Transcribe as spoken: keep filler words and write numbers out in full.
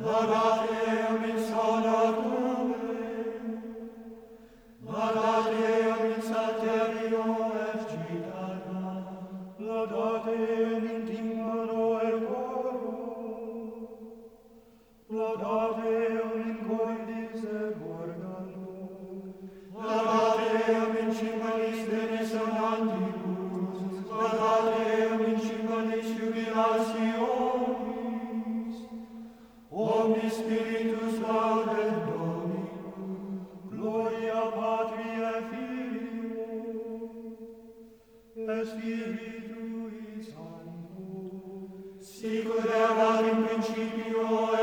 Laudateum in sana Tuae, Laudateum in Saterio et Citata, Laudateum in Timpano et Coro, Laudateum in Coilis et Organo, Laudateum in Cymbalis de Resonantibus, Laudateum in Cymbalis Jubilationis, Omnis Spiritus laudet Dominum, Gloria Patri et Filio, et Spiritui Sancto, sic ut erat in principio